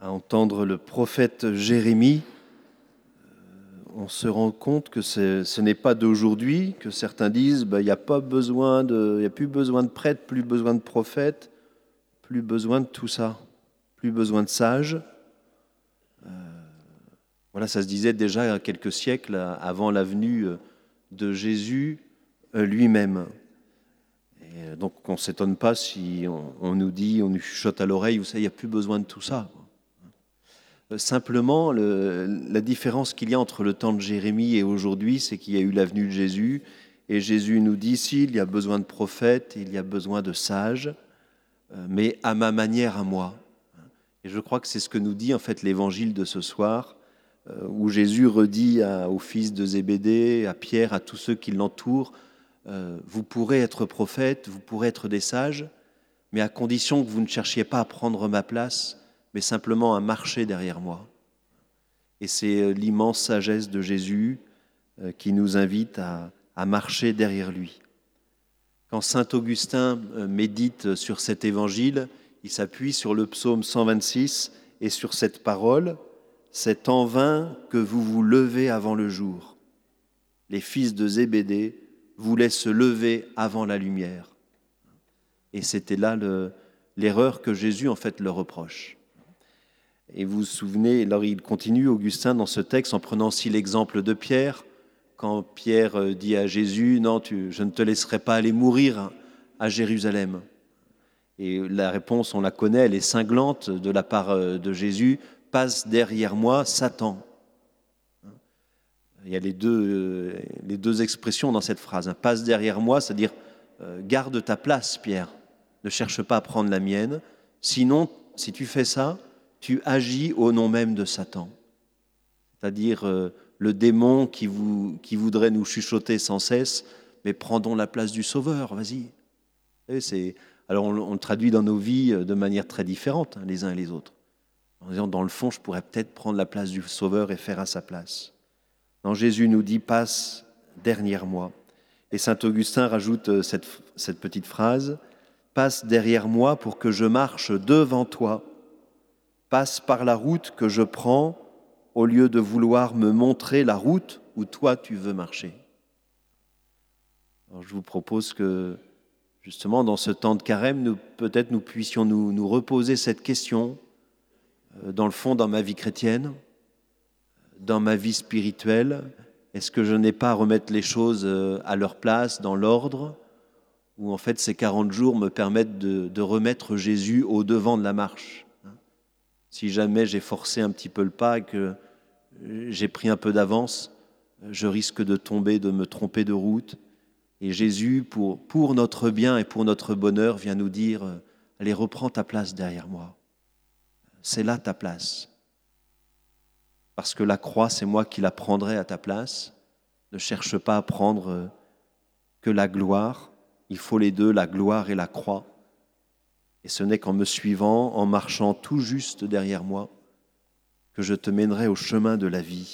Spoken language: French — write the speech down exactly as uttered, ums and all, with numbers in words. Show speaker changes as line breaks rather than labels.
à entendre le prophète Jérémie, on se rend compte que c'est, ce n'est pas d'aujourd'hui, que certains disent bah, il n'y a pas besoin de, il n'y a plus besoin de prêtres, plus besoin de prophètes, plus besoin de tout ça, plus besoin de sages. Euh, voilà, ça se disait déjà il y a quelques siècles avant la venue de Jésus lui-même. Et donc on ne s'étonne pas si on, on nous dit, on nous chuchote à l'oreille, vous savez, il n'y a plus besoin de tout ça. Simplement, le, la différence qu'il y a entre le temps de Jérémie et aujourd'hui, c'est qu'il y a eu la venue de Jésus. Et Jésus nous dit, si, il y a besoin de prophètes, il y a besoin de sages, mais à ma manière, à moi. Et je crois que c'est ce que nous dit en fait l'évangile de ce soir, où Jésus redit à, au fils de Zébédée, à Pierre, à tous ceux qui l'entourent, euh, vous pourrez être prophètes, vous pourrez être des sages, mais à condition que vous ne cherchiez pas à prendre ma place, mais simplement à marcher derrière moi. Et c'est l'immense sagesse de Jésus qui nous invite à, à marcher derrière lui. Quand saint Augustin médite sur cet évangile, il s'appuie sur le psaume cent vingt-six et sur cette parole, « C'est en vain que vous vous levez avant le jour. Les fils de Zébédée voulaient se lever avant la lumière. » Et c'était là le, l'erreur que Jésus en fait leur reproche. Et vous vous souvenez, alors il continue, Augustin, dans ce texte, en prenant aussi l'exemple de Pierre, quand Pierre dit à Jésus, « Non, tu, je ne te laisserai pas aller mourir à Jérusalem. » Et la réponse, on la connaît, elle est cinglante de la part de Jésus, « Passe derrière moi, Satan. » Il y a les deux, les deux expressions dans cette phrase. « Passe derrière moi », c'est-à-dire « Garde ta place, Pierre. Ne cherche pas à prendre la mienne. Sinon, si tu fais ça, tu agis au nom même de Satan. » C'est-à-dire euh, le démon qui, vous, qui voudrait nous chuchoter sans cesse, mais prendons la place du Sauveur, vas-y. Et c'est, alors on, on le traduit dans nos vies de manière très différente, hein, les uns et les autres. En disant, dans le fond, je pourrais peut-être prendre la place du Sauveur et faire à sa place. Non, Jésus nous dit, passe derrière moi. Et saint Augustin rajoute cette, cette petite phrase, passe derrière moi pour que je marche devant toi. Passe par la route que je prends au lieu de vouloir me montrer la route où toi tu veux marcher. Alors je vous propose que, justement, dans ce temps de carême, nous, peut-être nous puissions nous, nous reposer cette question, euh, dans le fond, dans ma vie chrétienne, dans ma vie spirituelle, est-ce que je n'ai pas à remettre les choses à leur place, dans l'ordre, où en fait ces quarante jours me permettent de, de remettre Jésus au devant de la marche. Si jamais j'ai forcé un petit peu le pas et que j'ai pris un peu d'avance, je risque de tomber, de me tromper de route. Et Jésus, pour, pour notre bien et pour notre bonheur, vient nous dire « Allez, reprends ta place derrière moi. C'est là ta place. Parce que la croix, c'est moi qui la prendrai à ta place. Ne cherche pas à prendre que la gloire. Il faut les deux, la gloire et la croix. Et ce n'est qu'en me suivant, en marchant tout juste derrière moi, que je te mènerai au chemin de la vie. »